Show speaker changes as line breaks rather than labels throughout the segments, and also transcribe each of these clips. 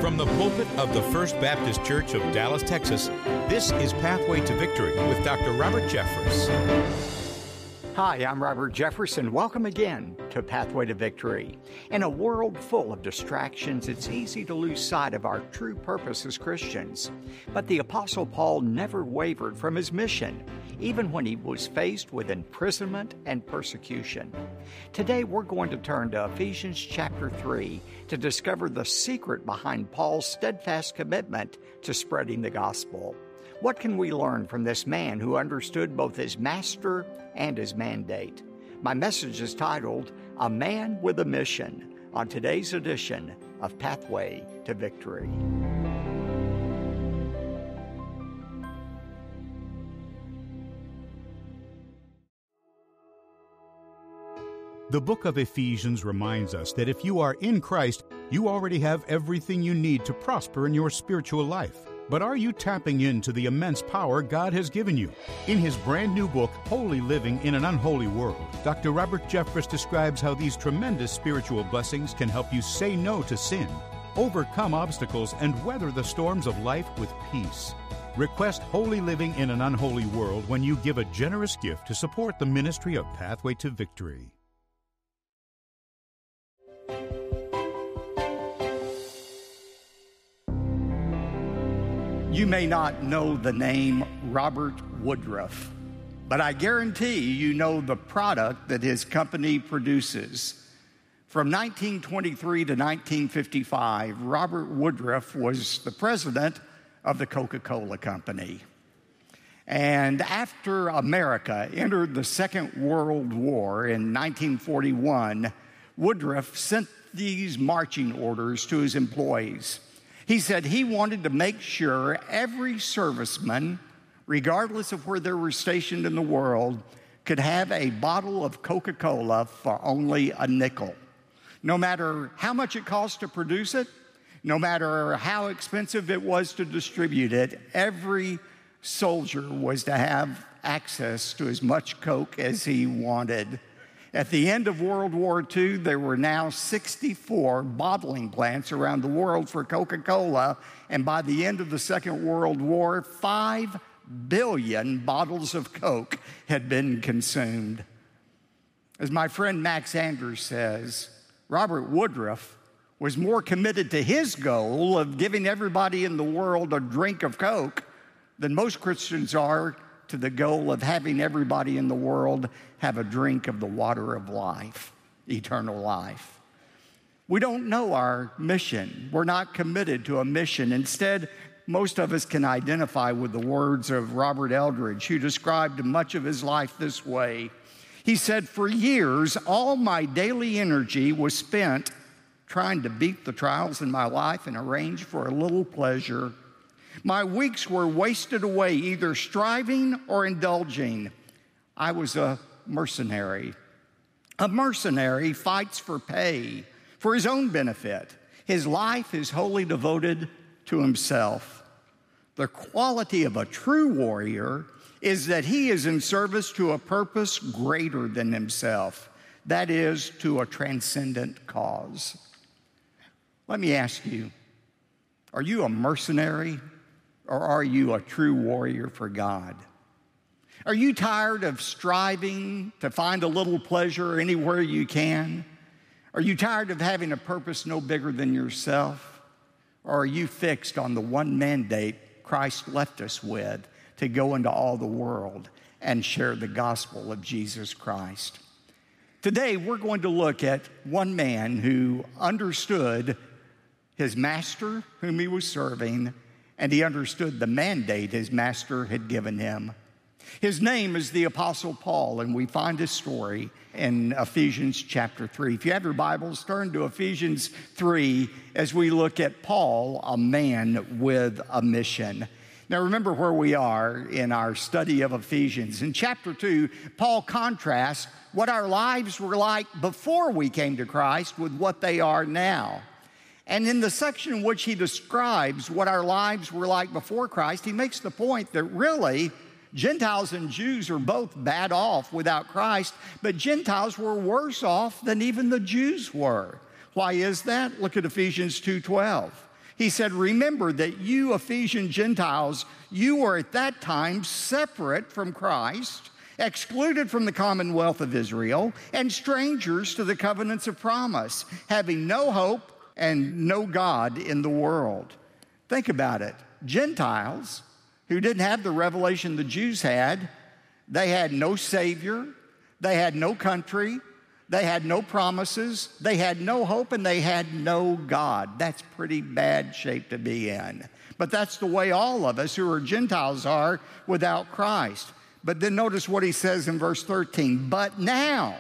From the pulpit of the First Baptist Church of Dallas, Texas, this is Pathway to Victory with Dr. Robert Jeffress.
Hi, I'm Robert Jefferson. Welcome again to Pathway to Victory. In a world full of distractions, it's easy to lose sight of our true purpose as Christians. But the Apostle Paul never wavered from his mission, even when he was faced with imprisonment and persecution. Today, we're going to turn to Ephesians chapter 3 to discover the secret behind Paul's steadfast commitment to spreading the gospel. What can we learn from this man who understood both his master and his mandate? My message is titled, A Man with a Mission, on today's edition of Pathway to Victory.
The book of Ephesians reminds us that if you are in Christ, you already have everything you need to prosper in your spiritual life. But are you tapping into the immense power God has given you? In his brand new book, Holy Living in an Unholy World, Dr. Robert Jeffress describes how these tremendous spiritual blessings can help you say no to sin, overcome obstacles, and weather the storms of life with peace. Request Holy Living in an Unholy World when you give a generous gift to support the ministry of Pathway to Victory.
You may not know the name Robert Woodruff, but I guarantee you know the product that his company produces. From 1923 to 1955, Robert Woodruff was the president of the Coca-Cola Company. And after America entered the Second World War in 1941, Woodruff sent these marching orders to his employees. He said he wanted to make sure every serviceman, regardless of where they were stationed in the world, could have a bottle of Coca-Cola for only a nickel. No matter how much it cost to produce it, no matter how expensive it was to distribute it, every soldier was to have access to as much Coke as he wanted. At the end of World War II, there were now 64 bottling plants around the world for Coca-Cola, and by the end of the Second World War, 5 billion bottles of Coke had been consumed. As my friend Max Anders says, Robert Woodruff was more committed to his goal of giving everybody in the world a drink of Coke than most Christians are to the goal of having everybody in the world have a drink of the water of life, eternal life. We don't know our mission. We're not committed to a mission. Instead, most of us can identify with the words of Robert Eldridge, who described much of his life this way. He said, "For years, all my daily energy was spent trying to beat the trials in my life and arrange for a little pleasure. My weeks were wasted away either striving or indulging. I was a mercenary. A mercenary fights for pay, for his own benefit. His life is wholly devoted to himself. The quality of a true warrior is that he is in service to a purpose greater than himself, that is, to a transcendent cause." Let me ask you, are you a mercenary? Or are you a true warrior for God? Are you tired of striving to find a little pleasure anywhere you can? Are you tired of having a purpose no bigger than yourself? Or are you fixed on the one mandate Christ left us with, to go into all the world and share the gospel of Jesus Christ? Today, we're going to look at one man who understood his master whom he was serving, and he understood the mandate his master had given him. His name is the Apostle Paul, and we find his story in Ephesians chapter 3. If you have your Bibles, turn to Ephesians 3 as we look at Paul, a man with a mission. Now remember where we are in our study of Ephesians. In chapter 2, Paul contrasts what our lives were like before we came to Christ with what they are now. And in the section in which he describes what our lives were like before Christ, he makes the point that really Gentiles and Jews are both bad off without Christ, but Gentiles were worse off than even the Jews were. Why is that? Look at Ephesians 2:12. He said, remember that you Ephesian Gentiles, you were at that time separate from Christ, excluded from the commonwealth of Israel, and strangers to the covenants of promise, having no hope and no God in the world. Think about it. Gentiles who didn't have the revelation the Jews had, they had no Savior, they had no country, they had no promises, they had no hope, and they had no God. That's pretty bad shape to be in. But that's the way all of us who are Gentiles are without Christ. But then notice what he says in verse 13. But now,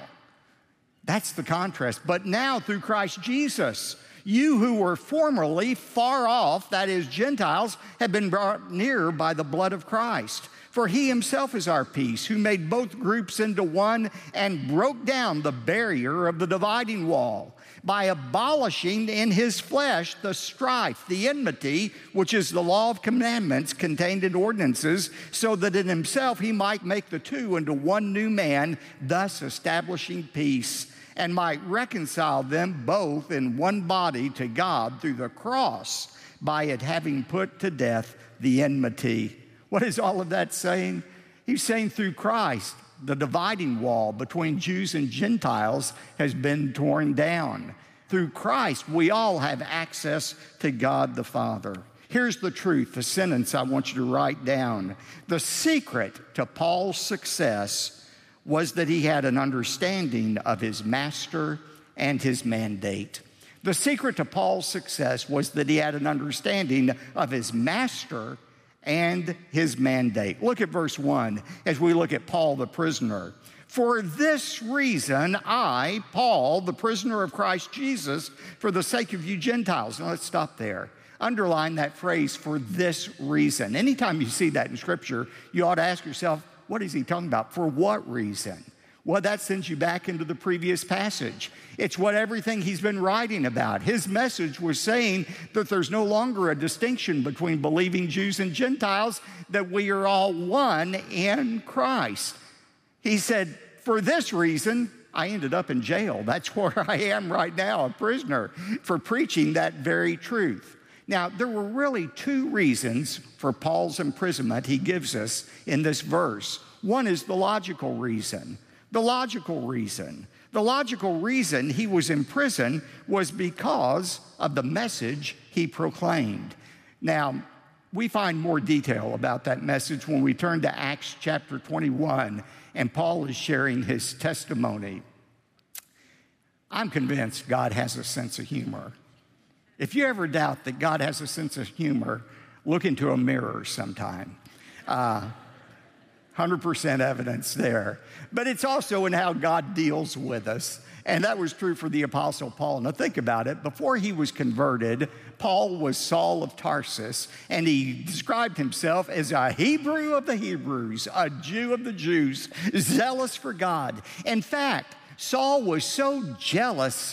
that's the contrast. But now through Christ Jesus, you who were formerly far off, that is Gentiles, have been brought near by the blood of Christ. For he himself is our peace, who made both groups into one and broke down the barrier of the dividing wall by abolishing in his flesh the strife, the enmity, which is the law of commandments contained in ordinances, so that in himself he might make the two into one new man, thus establishing peace, and might reconcile them both in one body to God through the cross, by it having put to death the enmity. What is all of that saying? He's saying through Christ, the dividing wall between Jews and Gentiles has been torn down. Through Christ, we all have access to God the Father. Here's the truth, the sentence I want you to write down. The secret to Paul's success was that he had an understanding of his master and his mandate. The secret to Paul's success was that he had an understanding of his master and his mandate. Look at verse 1 as we look at Paul the prisoner. For this reason, I, Paul, the prisoner of Christ Jesus, for the sake of you Gentiles. Now let's stop there. Underline that phrase, for this reason. Anytime you see that in Scripture, you ought to ask yourself, what is he talking about? For what reason? Well, that sends you back into the previous passage. It's what everything he's been writing about. His message was saying that there's no longer a distinction between believing Jews and Gentiles, that we are all one in Christ. He said, for this reason, I ended up in jail. That's where I am right now, a prisoner, for preaching that very truth. Now, there were really two reasons for Paul's imprisonment he gives us in this verse. One is the logical reason. The logical reason he was in prison was because of the message he proclaimed. Now, we find more detail about that message when we turn to Acts chapter 21, and Paul is sharing his testimony. I'm convinced God has a sense of humor. If you ever doubt that God has a sense of humor, look into a mirror sometime. 100% evidence there. But it's also in how God deals with us. And that was true for the Apostle Paul. Now think about it. Before he was converted, Paul was Saul of Tarsus, and he described himself as a Hebrew of the Hebrews, a Jew of the Jews, zealous for God. In fact, Saul was so zealous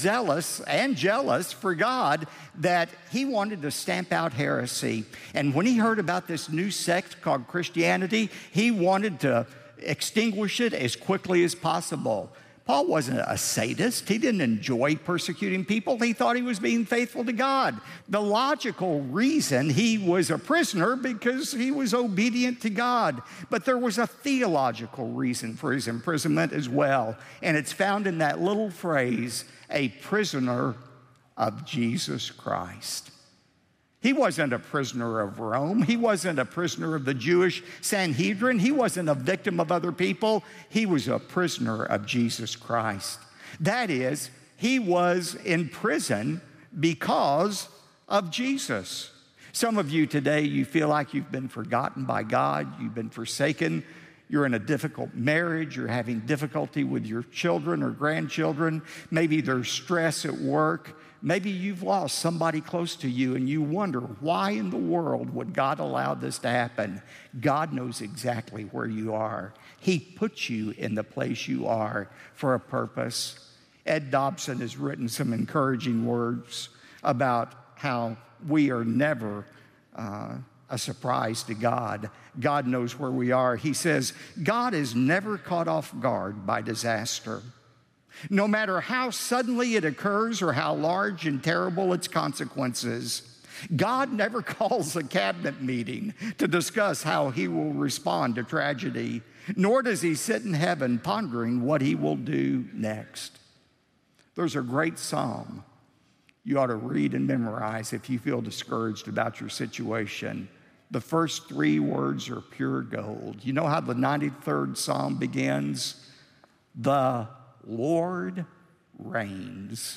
for God that he wanted to stamp out heresy. And when he heard about this new sect called Christianity, he wanted to extinguish it as quickly as possible. Paul wasn't a sadist. He didn't enjoy persecuting people. He thought he was being faithful to God. The logical reason he was a prisoner because he was obedient to God. But there was a theological reason for his imprisonment as well. And it's found in that little phrase, a prisoner of Jesus Christ. He wasn't a prisoner of Rome. He wasn't a prisoner of the Jewish Sanhedrin. He wasn't a victim of other people. He was a prisoner of Jesus Christ. That is, he was in prison because of Jesus. Some of you today, you feel like you've been forgotten by God. You've been forsaken. You're in a difficult marriage. You're having difficulty with your children or grandchildren. Maybe there's stress at work. Maybe you've lost somebody close to you and you wonder, why in the world would God allow this to happen? God knows exactly where you are. He put you in the place you are for a purpose. Ed Dobson has written some encouraging words about how we are never a surprise to God. God knows where we are. He says, God is never caught off guard by disaster. No matter how suddenly it occurs or how large and terrible its consequences, God never calls a cabinet meeting to discuss how he will respond to tragedy, nor does he sit in heaven pondering what he will do next. There's a great psalm you ought to read and memorize if you feel discouraged about your situation. The first 3 words are pure gold. You know how the 93rd Psalm begins? The Lord reigns.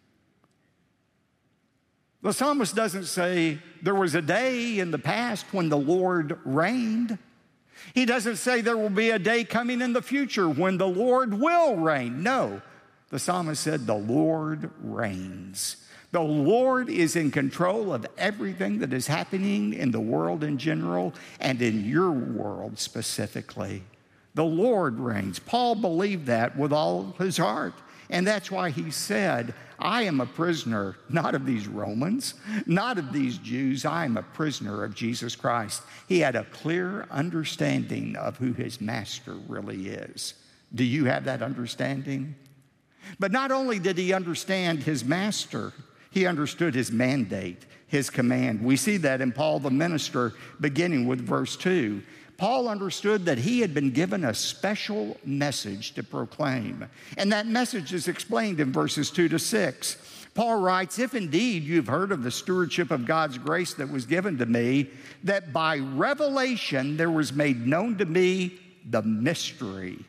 The psalmist doesn't say there was a day in the past when the Lord reigned. He doesn't say there will be a day coming in the future when the Lord will reign. No, the psalmist said the Lord reigns. The Lord is in control of everything that is happening in the world in general and in your world specifically. The Lord reigns. Paul believed that with all his heart. And that's why he said, I am a prisoner, not of these Romans, not of these Jews. I am a prisoner of Jesus Christ. He had a clear understanding of who his master really is. Do you have that understanding? But not only did he understand his master, he understood his mandate, his command. We see that in Paul the minister, beginning with verse 2. Paul understood that he had been given a special message to proclaim. And that message is explained in verses 2 to 6. Paul writes, if indeed you've heard of the stewardship of God's grace that was given to me, that by revelation there was made known to me the mystery.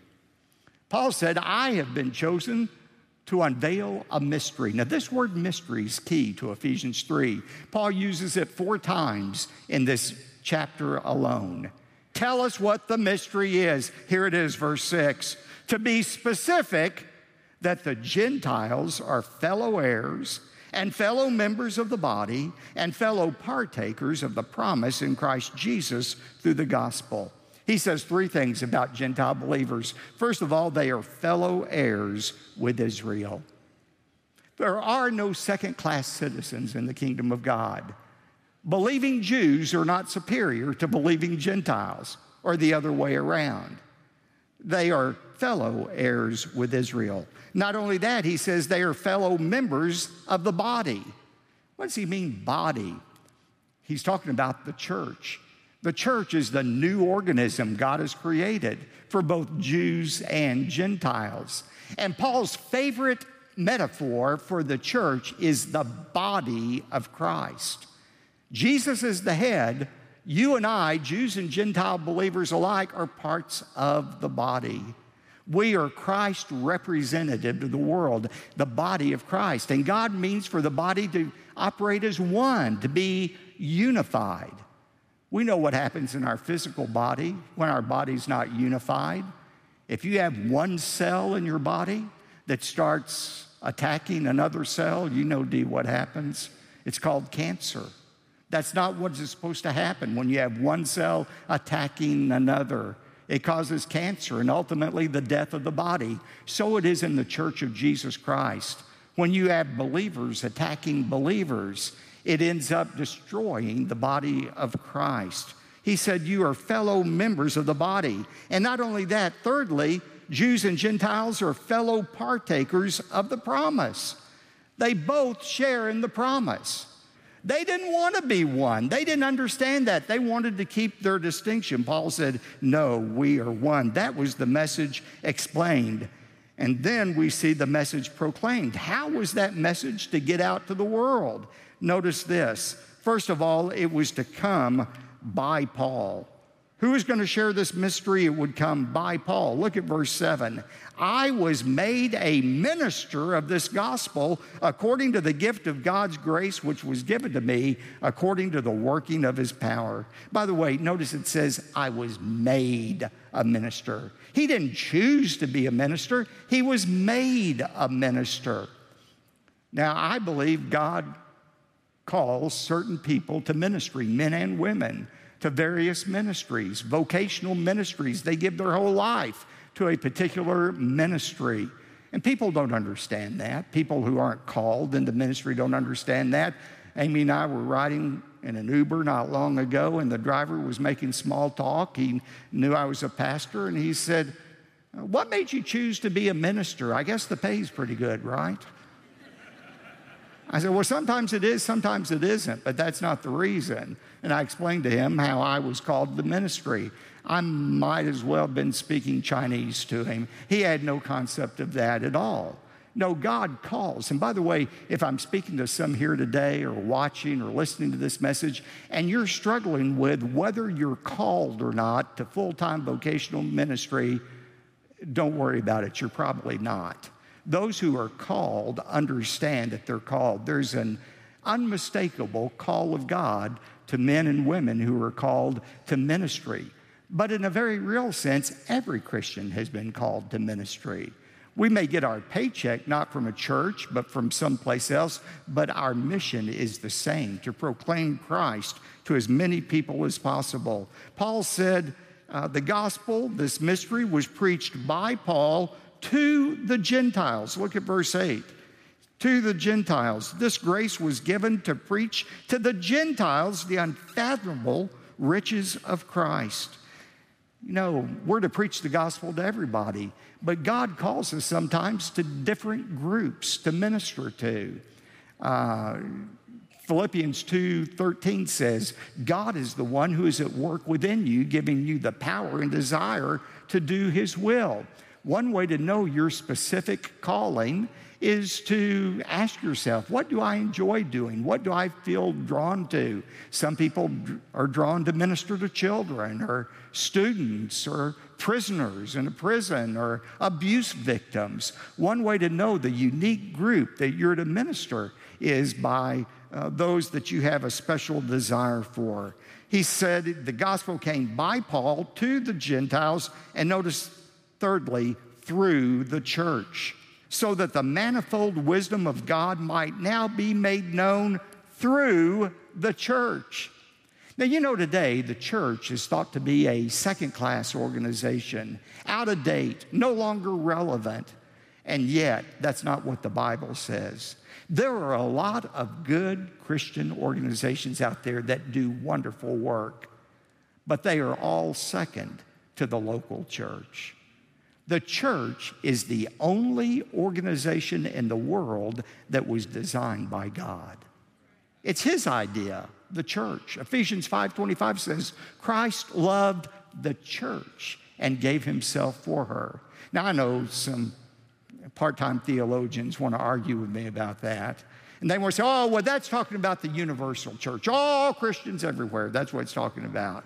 Paul said, I have been chosen to unveil a mystery. Now, this word mystery is key to Ephesians 3. Paul uses it 4 times in this chapter alone. Tell us what the mystery is. Here it is, verse 6. To be specific, that the Gentiles are fellow heirs and fellow members of the body and fellow partakers of the promise in Christ Jesus through the gospel. He says 3 things about Gentile believers. First of all, they are fellow heirs with Israel. There are no second-class citizens in the kingdom of God. Believing Jews are not superior to believing Gentiles or the other way around. They are fellow heirs with Israel. Not only that, he says they are fellow members of the body. What does he mean, body? He's talking about the church. The church is the new organism God has created for both Jews and Gentiles. And Paul's favorite metaphor for the church is the body of Christ. Jesus is the head. You and I, Jews and Gentile believers alike, are parts of the body. We are Christ representative to the world, the body of Christ. And God means for the body to operate as one, to be unified. We know what happens in our physical body when our body's not unified. If you have one cell in your body that starts attacking another cell, you know, what happens? It's called cancer. That's not what is supposed to happen when you have one cell attacking another. It causes cancer and ultimately the death of the body. So it is in the church of Jesus Christ. When you have believers attacking believers, it ends up destroying the body of Christ. He said, you are fellow members of the body. And not only that, thirdly, Jews and Gentiles are fellow partakers of the promise. They both share in the promise. They didn't want to be one. They didn't understand that. They wanted to keep their distinction. Paul said, no, we are one. That was the message explained. And then we see the message proclaimed. How was that message to get out to the world? Notice this. First of all, it was to come by Paul. Who was going to share this mystery? It would come by Paul. Look at verse 7. I was made a minister of this gospel according to the gift of God's grace, which was given to me according to the working of his power. By the way, notice it says, I was made a minister. He didn't choose to be a minister. He was made a minister. Now, I believe God calls certain people to ministry, men and women, to various ministries, vocational ministries. They give their whole life to a particular ministry. And people don't understand that. People who aren't called into ministry don't understand that. Amy and I were riding in an Uber not long ago, and the driver was making small talk. He knew I was a pastor, and he said, what made you choose to be a minister? I guess the pay's pretty good, right? I said, well, sometimes it is, sometimes it isn't, but that's not the reason. And I explained to him how I was called to the ministry. I might as well have been speaking Chinese to him. He had no concept of that at all. No, God calls. And by the way, if I'm speaking to some here today or watching or listening to this message, and you're struggling with whether you're called or not to full-time vocational ministry, don't worry about it. You're probably not. Those who are called understand that they're called. There's an unmistakable call of God to men and women who are called to ministry. But in a very real sense, every Christian has been called to ministry. We may get our paycheck not from a church, but from someplace else, but our mission is the same, to proclaim Christ to as many people as possible. Paul said the gospel, this mystery, was preached by Paul to the Gentiles. Look at verse 8. To the Gentiles. This grace was given to preach to the Gentiles the unfathomable riches of Christ. You know, we're to preach the gospel to everybody, but God calls us sometimes to different groups to minister to. Philippians 2:13 says, God is the one who is at work within you, giving you the power and desire to do his will. One way to know your specific calling is to ask yourself, what do I enjoy doing? What do I feel drawn to? Some people are drawn to minister to children or students or prisoners in a prison or abuse victims. One way to know the unique group that you're to minister is by those that you have a special desire for. He said the gospel came by Paul to the Gentiles, and notice, thirdly, through the church, so that the manifold wisdom of God might now be made known through the church. Now, you know, today the church is thought to be a second-class organization, out of date, no longer relevant, and yet that's not what the Bible says. There are a lot of good Christian organizations out there that do wonderful work, but they are all second to the local church. The church is the only organization in the world that was designed by God. It's his idea, the church. Ephesians 5:25 says, Christ loved the church and gave himself for her. Now, I know some part-time theologians want to argue with me about that. And they want to say, oh, well, that's talking about the universal church. All Christians everywhere, that's what it's talking about.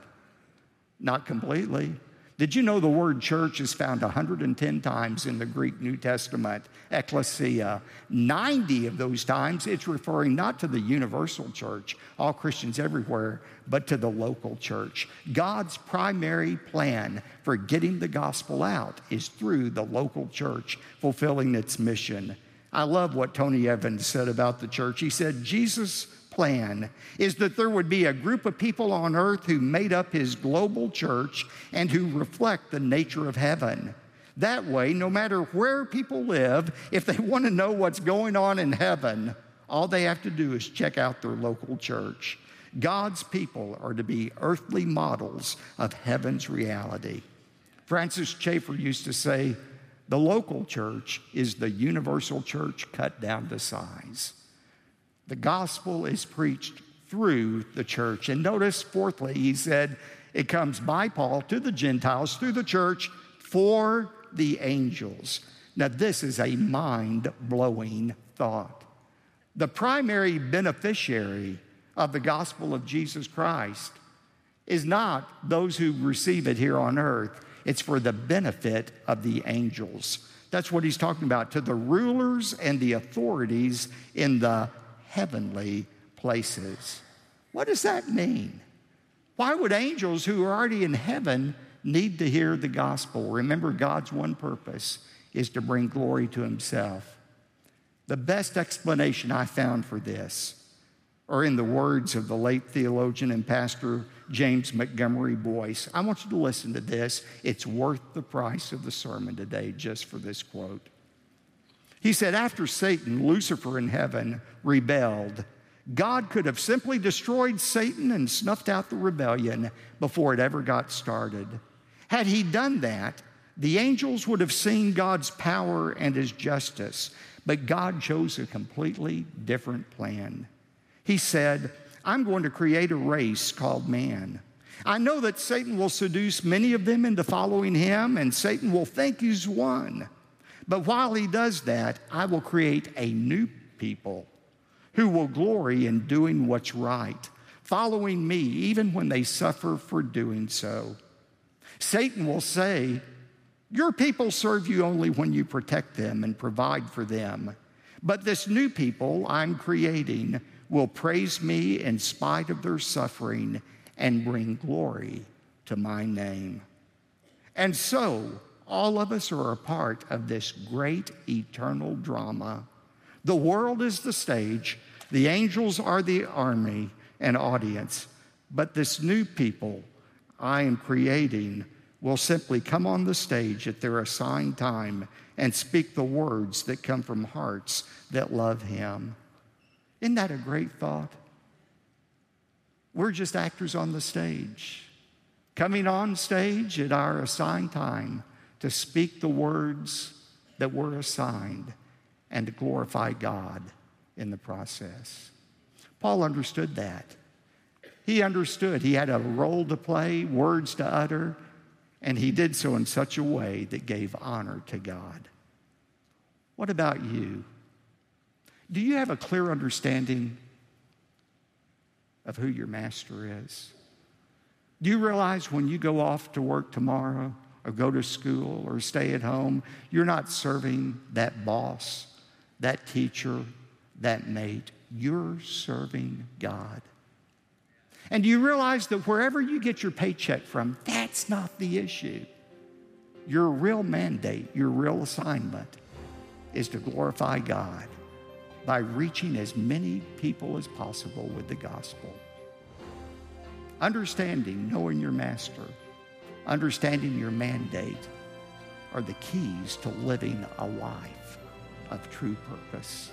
Not completely. Did you know the word church is found 110 times in the Greek New Testament, ecclesia? 90 of those times, it's referring not to the universal church, all Christians everywhere, but to the local church. God's primary plan for getting the gospel out is through the local church, fulfilling its mission. I love what Tony Evans said about the church. He said, Jesus' plan is that there would be a group of people on earth who made up his global church and who reflect the nature of heaven. That way, no matter where people live, if they want to know what's going on in heaven, all they have to do is check out their local church. God's people are to be earthly models of heaven's reality. Francis Schaeffer used to say, the local church is the universal church cut down to size. The gospel is preached through the church. And notice, fourthly, he said, it comes by Paul to the Gentiles through the church for the angels. Now, this is a mind-blowing thought. The primary beneficiary of the gospel of Jesus Christ is not those who receive it here on earth. It's for the benefit of the angels. That's what he's talking about, to the rulers and the authorities in the heavenly places. What does that mean? Why would angels who are already in heaven need to hear the gospel? Remember, God's one purpose is to bring glory to himself. The best explanation I found for this are in the words of the late theologian and pastor James Montgomery Boyce. I want you to listen to this. It's worth the price of the sermon today just for this quote. He said, after Satan, Lucifer in heaven, rebelled, God could have simply destroyed Satan and snuffed out the rebellion before it ever got started. Had he done that, The angels would have seen God's power and His justice, but God chose a completely different plan. He said, I'm going to create a race called man. I know that Satan will seduce many of them into following him, and Satan will think he's won. But while he does that, I will create a new people who will glory in doing what's right, following me even when they suffer for doing so. Satan will say, your people serve you only when you protect them and provide for them. But this new people I'm creating will praise me in spite of their suffering and bring glory to my name. And so, all of us are a part of this great eternal drama. The world is the stage, the angels are the army and audience, but this new people I am creating will simply come on the stage at their assigned time and speak the words that come from hearts that love Him. Isn't that a great thought? We're just actors on the stage, coming on stage at our assigned time to speak the words that were assigned and to glorify God in the process. Paul understood that. He understood he had a role to play, words to utter, and he did so in such a way that gave honor to God. What about you? Do you have a clear understanding of who your master is? Do you realize when you go off to work tomorrow or go to school or stay at home, you're not serving that boss, that teacher, that mate. You're serving God. And do you realize that wherever you get your paycheck from, that's not the issue. Your real mandate, your real assignment is to glorify God by reaching as many people as possible with the gospel. Understanding, knowing your master, understanding your mandate are the keys to living a life of true purpose.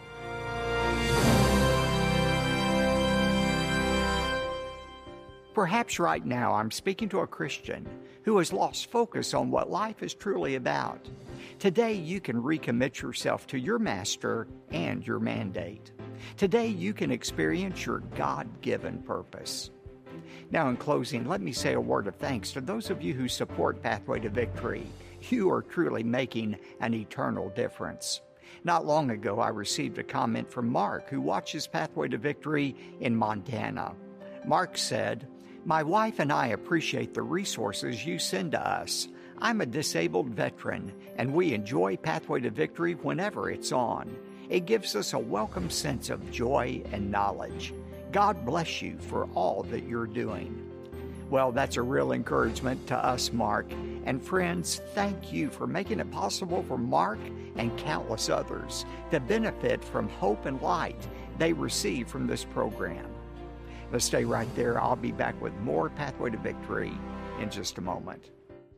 Perhaps right now I'm speaking to a Christian who has lost focus on what life is truly about. Today you can recommit yourself to your master and your mandate. Today you can experience your God-given purpose. Now in closing, let me say a word of thanks to those of you who support Pathway to Victory. You are truly making an eternal difference. Not long ago, I received a comment from Mark, who watches Pathway to Victory in Montana. Mark said, "My wife and I appreciate the resources you send to us. I'm a disabled veteran, and we enjoy Pathway to Victory whenever it's on. It gives us a welcome sense of joy and knowledge. God bless you for all that you're doing." Well, that's a real encouragement to us, Mark. And friends, thank you for making it possible for Mark and countless others to benefit from hope and light they receive from this program. Let's stay right there. I'll be back with more Pathway to Victory in just a moment.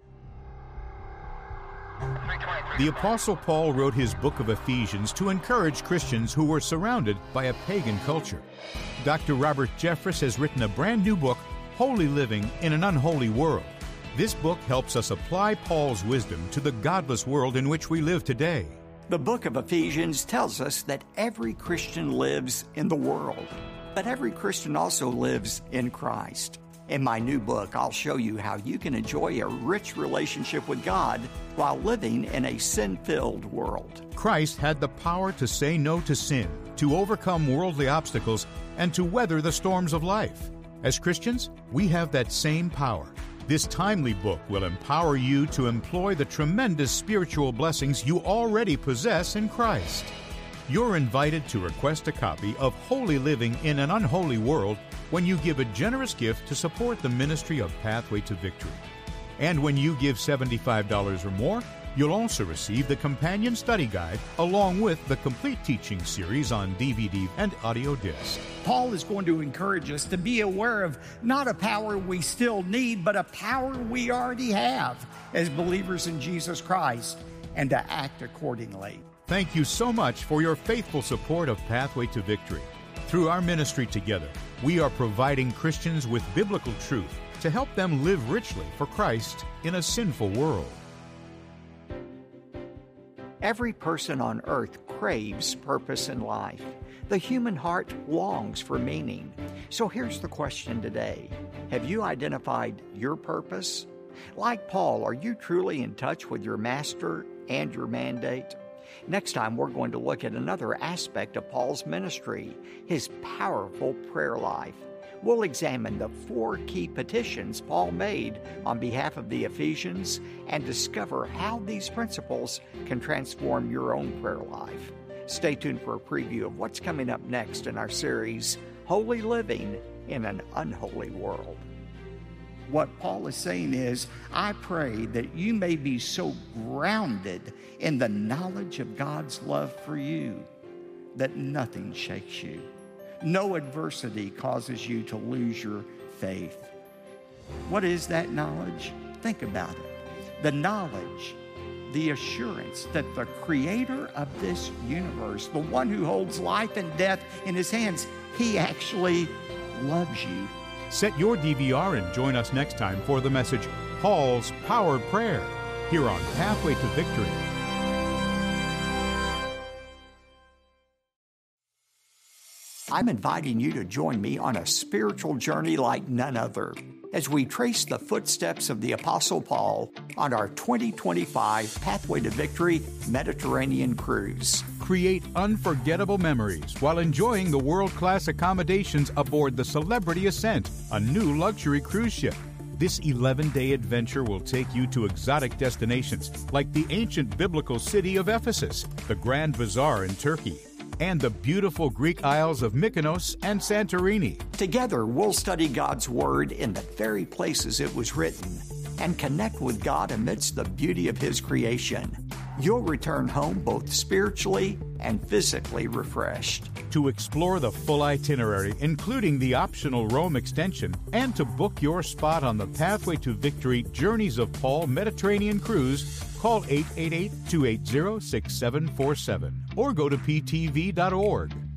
The Apostle Paul wrote his book of Ephesians to encourage Christians who were surrounded by a pagan culture. Dr. Robert Jeffress has written a brand new book, Holy Living in an Unholy World. This book helps us apply Paul's wisdom to the godless world in which we live today.
The book of Ephesians tells us that every Christian lives in the world, but every Christian also lives in Christ. In my new book, I'll show you how you can enjoy a rich relationship with God while living in a sin-filled world.
Christ had the power to say no to sin, to overcome worldly obstacles, and to weather the storms of life. As Christians, we have that same power. This timely book will empower you to employ the tremendous spiritual blessings you already possess in Christ. You're invited to request a copy of Holy Living in an Unholy World when you give a generous gift to support the ministry of Pathway to Victory. And when you give $75 or more, you'll also receive the companion study guide along with the complete teaching series on DVD and audio disc.
Paul is going to encourage us to be aware of not a power we still need, but a power we already have as believers in Jesus Christ, and to act accordingly.
Thank you so much for your faithful support of Pathway to Victory. Through our ministry together, we are providing Christians with biblical truth to help them live richly for Christ in a sinful world.
Every person on earth craves purpose in life. The human heart longs for meaning. So here's the question today. Have you identified your purpose? Like Paul, are you truly in touch with your master and your mandate? Next time, we're going to look at another aspect of Paul's ministry, his powerful prayer life. We'll examine the 4 key petitions Paul made on behalf of the Ephesians and discover how these principles can transform your own prayer life. Stay tuned for a preview of what's coming up next in our series, Holy Living in an Unholy World.
What Paul is saying is, I pray that you may be so grounded in the knowledge of God's love for you that nothing shakes you. No adversity causes you to lose your faith. What is that knowledge? Think about it. The knowledge, the assurance that the creator of this universe, the one who holds life and death in his hands, he actually loves you.
Set your DVR and join us next time for the message, Paul's Powered Prayer, here on Pathway to Victory.
I'm inviting you to join me on a spiritual journey like none other as we trace the footsteps of the Apostle Paul on our 2025 Pathway to Victory Mediterranean cruise.
Create unforgettable memories while enjoying the world-class accommodations aboard the Celebrity Ascent, a new luxury cruise ship. This 11-day adventure will take you to exotic destinations like the ancient biblical city of Ephesus, the Grand Bazaar in Turkey, and the beautiful Greek isles of Mykonos and Santorini.
Together, we'll study God's Word in the very places it was written and connect with God amidst the beauty of His creation. You'll return home both spiritually and physically refreshed.
To explore the full itinerary, including the optional Rome extension, and to book your spot on the Pathway to Victory Journeys of Paul Mediterranean Cruise, call 888-280-6747 or go to ptv.org.